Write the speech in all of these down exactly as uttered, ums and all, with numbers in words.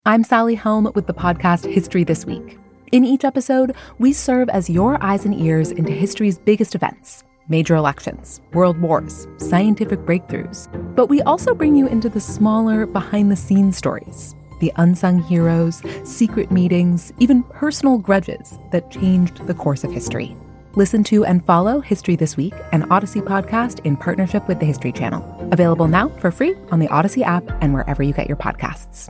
I'm Sally Helm with the podcast History This Week. In each episode, we serve as your eyes and ears into history's biggest events, major elections, world wars, scientific breakthroughs. But we also bring you into the smaller, behind-the-scenes stories, the unsung heroes, secret meetings, even personal grudges that changed the course of history. Listen to and follow History This Week, an Odyssey podcast in partnership with the History Channel. Available now for free on the Odyssey app and wherever you get your podcasts.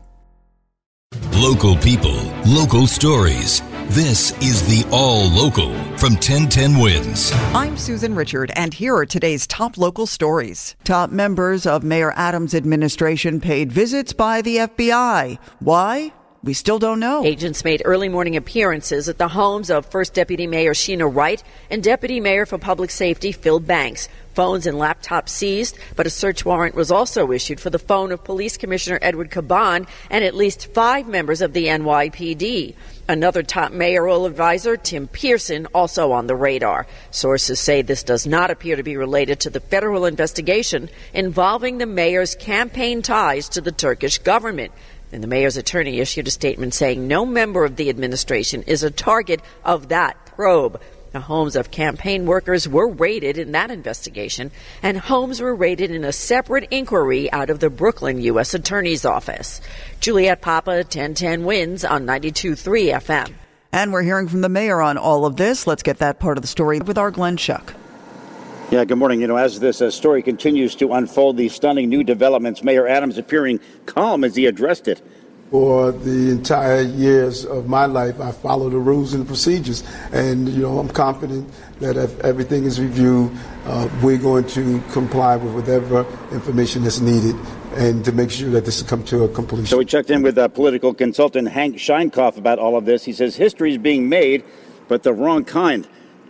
Local people, local stories. This is the All Local from ten ten Wins. I'm Susan Richard, and here are today's top local stories. Top members of Mayor Adams' administration paid visits by the F B I. Why? We still don't know. Agents made early morning appearances at the homes of First Deputy Mayor Sheena Wright and Deputy Mayor for Public Safety Phil Banks. Phones and laptops seized, but a search warrant was also issued for the phone of Police Commissioner Edward Caban and at least five members of the N Y P D. Another top mayoral advisor, Tim Pearson, also on the radar. Sources say this does not appear to be related to the federal investigation involving the mayor's campaign ties to the Turkish government. And the mayor's attorney issued a statement saying no member of the administration is a target of that probe. The homes of campaign workers were raided in that investigation, and homes were raided in a separate inquiry out of the Brooklyn U S Attorney's Office. Juliet Papa, ten ten Wins on ninety-two point three F M. And we're hearing from the mayor on all of this. Let's get that part of the story with our Glenn Schuck. Yeah, good morning. You know, as this uh, story continues to unfold, these stunning new developments, Mayor Adams appearing calm as he addressed it. For the entire years of my life, I follow the rules and procedures. And, you know, I'm confident that if everything is reviewed, uh, we're going to comply with whatever information is needed and to make sure that this will come to a completion. So we checked in with uh, political consultant Hank Scheinkoff about all of this. He says history is being made, but the wrong kind.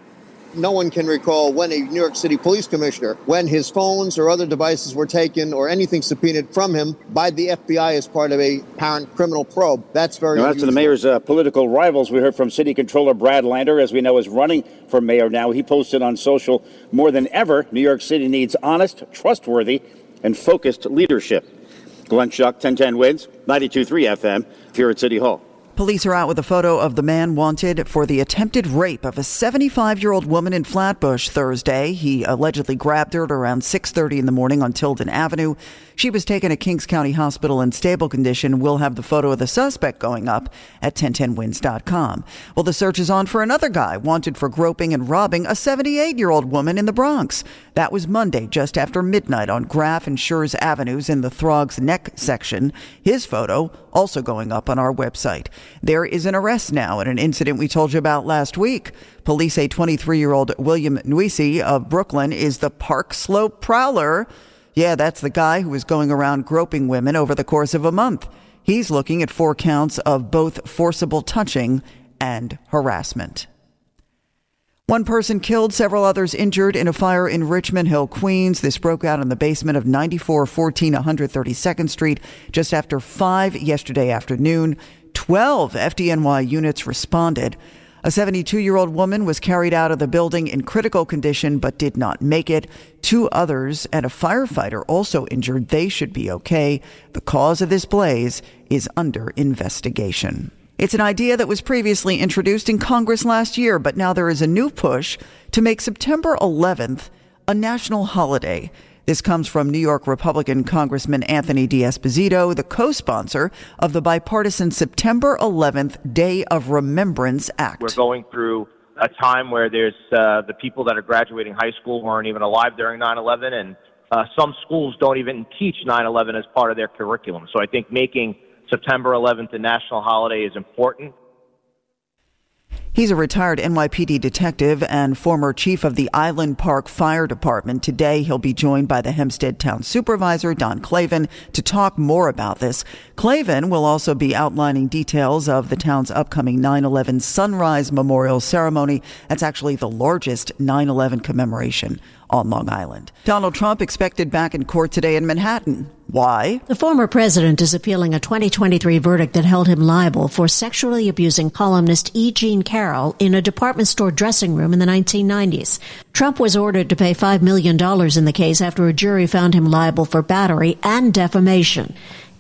No one can recall when a New York City police commissioner, when his phones or other devices were taken or anything subpoenaed from him by the F B I as part of a apparent criminal probe. That's very Now, as to the mayor's uh, political rivals, we heard from City Controller Brad Lander, as we know, is running for mayor now. He posted on social, more than ever, New York City needs honest, trustworthy, and focused leadership. Glenn Schuck, ten ten Wins, ninety-two point three F M, here at City Hall. Police are out with a photo of the man wanted for the attempted rape of a seventy-five-year-old woman in Flatbush Thursday. He allegedly grabbed her at around six thirty in the morning on Tilden Avenue. She was taken to Kings County Hospital in stable condition. We'll have the photo of the suspect going up at ten ten wins dot com. Well, the search is on for another guy wanted for groping and robbing a seventy-eight-year-old woman in the Bronx. That was Monday, just after midnight on Graff and Schurz Avenues in the Throgs Neck section. His photo also going up on our website. There is an arrest now at an incident we told you about last week. Police say twenty-three-year-old William Nuisi of Brooklyn is the Park Slope Prowler. Yeah, that's the guy who was going around groping women over the course of a month. He's looking at four counts of both forcible touching and harassment. One person killed, several others injured in a fire in Richmond Hill, Queens. This broke out in the basement of ninety-four fourteen one thirty-second Street just after five yesterday afternoon. Twelve F D N Y units responded. A seventy-two-year-old woman was carried out of the building in critical condition but did not make it. Two others and a firefighter also injured. They should be okay. The cause of this blaze is under investigation. It's an idea that was previously introduced in Congress last year, but now there is a new push to make September eleventh a national holiday. This comes from New York Republican Congressman Anthony D'Esposito, the co-sponsor of the bipartisan September eleventh Day of Remembrance Act. We're going through a time where there's uh, the people that are graduating high school weren't even alive during nine eleven, and uh, some schools don't even teach nine eleven as part of their curriculum. So I think making September eleventh a national holiday is important. He's a retired N Y P D detective and former chief of the Island Park Fire Department. Today, he'll be joined by the Hempstead Town Supervisor, Don Clavin, to talk more about this. Clavin will also be outlining details of the town's upcoming nine eleven Sunrise Memorial Ceremony. That's actually the largest nine eleven commemoration on Long Island. Donald Trump expected back in court today in Manhattan. Why? The former president is appealing a twenty twenty-three verdict that held him liable for sexually abusing columnist E. Jean Carroll in a department store dressing room in the nineteen nineties. Trump was ordered to pay five million dollars in the case after a jury found him liable for battery and defamation.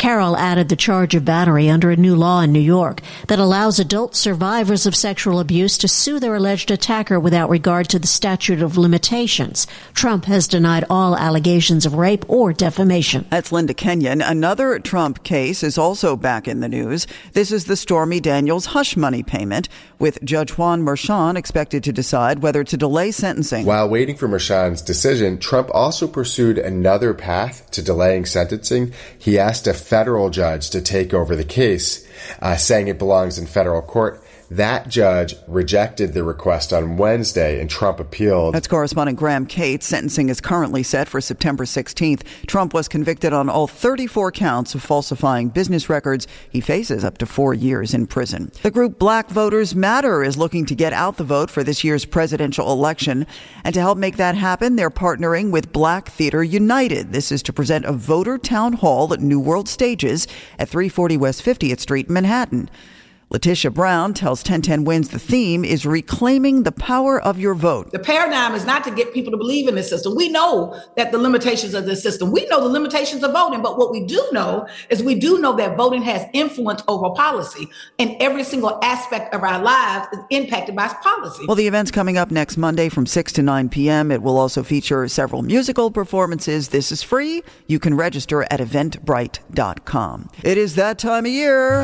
Carroll added the charge of battery under a new law in New York that allows adult survivors of sexual abuse to sue their alleged attacker without regard to the statute of limitations. Trump has denied all allegations of rape or defamation. That's Linda Kenyon. Another Trump case is also back in the news. This is the Stormy Daniels hush money payment, with Judge Juan Merchan expected to decide whether to delay sentencing. While waiting for Merchan's decision, Trump also pursued another path to delaying sentencing. He asked a federal judge to take over the case, uh, saying it belongs in federal court. That judge rejected the request on Wednesday, and Trump appealed. That's correspondent Graham Cates. Sentencing is currently set for September sixteenth. Trump was convicted on all thirty-four counts of falsifying business records. He faces up to four years in prison. The group Black Voters Matter is looking to get out the vote for this year's presidential election. And to help make that happen, they're partnering with Black Theater United. This is to present a voter town hall at New World Stages at three forty West fiftieth Street in Manhattan. Letitia Brown tells ten ten Wins the theme is reclaiming the power of your vote. The paradigm is not to get people to believe in the system. We know that the limitations of the system. We know the limitations of voting, but what we do know is we do know that voting has influence over policy, and every single aspect of our lives is impacted by policy. Well, the event's coming up next Monday from six to nine p.m. It will also feature several musical performances. This is free. You can register at eventbrite dot com. It is that time of year.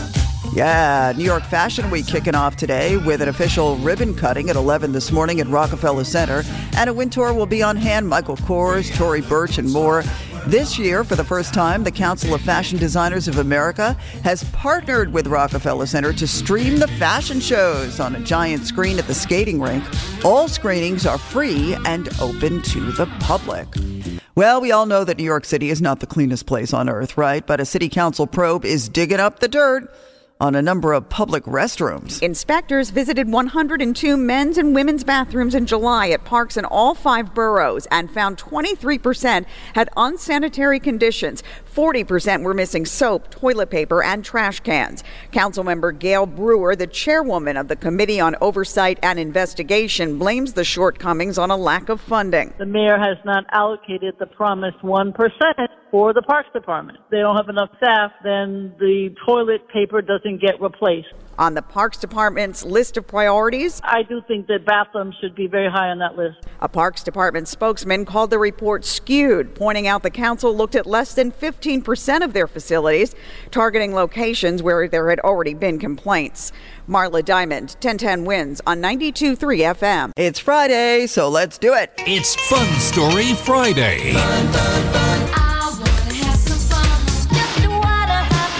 Yeah, New York Fashion Week kicking off today with an official ribbon cutting at eleven this morning at Rockefeller Center. Anna Wintour will be on hand, Michael Kors, Tory Burch, and more. This year, for the first time, the Council of Fashion Designers of America has partnered with Rockefeller Center to stream the fashion shows on a giant screen at the skating rink. All screenings are free and open to the public. Well, we all know that New York City is not the cleanest place on earth, right? But a city council probe is digging up the dirt on a number of public restrooms. Inspectors visited one hundred two men's and women's bathrooms in July at parks in all five boroughs and found twenty-three percent had unsanitary conditions. forty percent were missing soap, toilet paper, and trash cans. Councilmember Gail Brewer, the chairwoman of the Committee on Oversight and Investigation, blames the shortcomings on a lack of funding. The mayor has not allocated the promised one percent for the Parks Department. They don't have enough staff, then the toilet paper doesn't get replaced. On the Parks Department's list of priorities, I do think that bathrooms should be very high on that list. A Parks Department spokesman called the report skewed, pointing out the council looked at less than fifteen percent of their facilities, targeting locations where there had already been complaints. Marla Diamond, ten ten Wins on ninety-two point three F M. It's Friday, so let's do it. It's Fun Story Friday. Fun, fun, fun. I wanna have some fun. Just wanna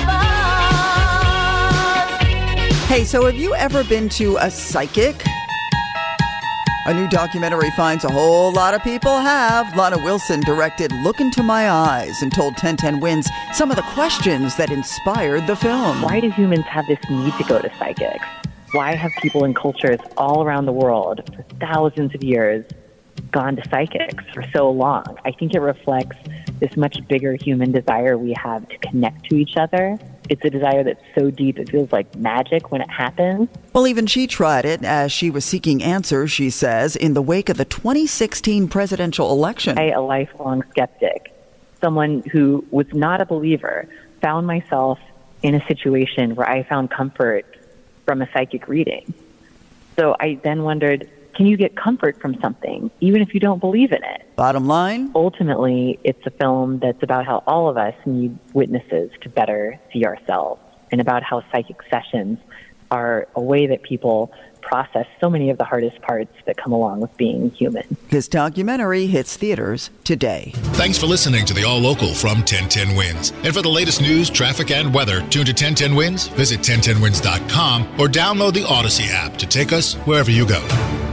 have fun. Hey, so have you ever been to a psychic? A new documentary finds a whole lot of people have. Lana Wilson directed Look Into My Eyes and told ten ten Wins some of the questions that inspired the film. Why do humans have this need to go to psychics? Why have people in cultures all around the world for thousands of years gone to psychics for so long? I think it reflects this much bigger human desire we have to connect to each other. It's a desire that's so deep it feels like magic when it happens. Well, even she tried it as she was seeking answers, she says, in the wake of the twenty sixteen presidential election. I, a lifelong skeptic, someone who was not a believer, found myself in a situation where I found comfort from a psychic reading. So I then wondered, can you get comfort from something, even if you don't believe in it? Bottom line? Ultimately, it's a film that's about how all of us need witnesses to better see ourselves, and about how psychic sessions are a way that people process so many of the hardest parts that come along with being human. This documentary hits theaters today. Thanks for listening to the All Local from ten ten Wins. And for the latest news, traffic, and weather, tune to ten ten Wins, visit ten ten wins dot com, or download the Odyssey app to take us wherever you go.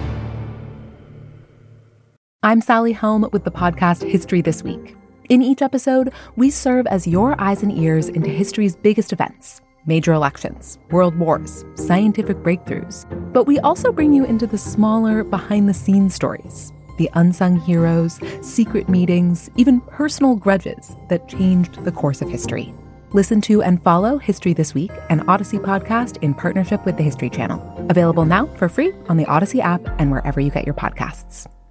I'm Sally Helm with the podcast History This Week. In each episode, we serve as your eyes and ears into history's biggest events, major elections, world wars, scientific breakthroughs. But we also bring you into the smaller, behind-the-scenes stories, the unsung heroes, secret meetings, even personal grudges that changed the course of history. Listen to and follow History This Week, an Odyssey podcast in partnership with the History Channel. Available now for free on the Odyssey app and wherever you get your podcasts.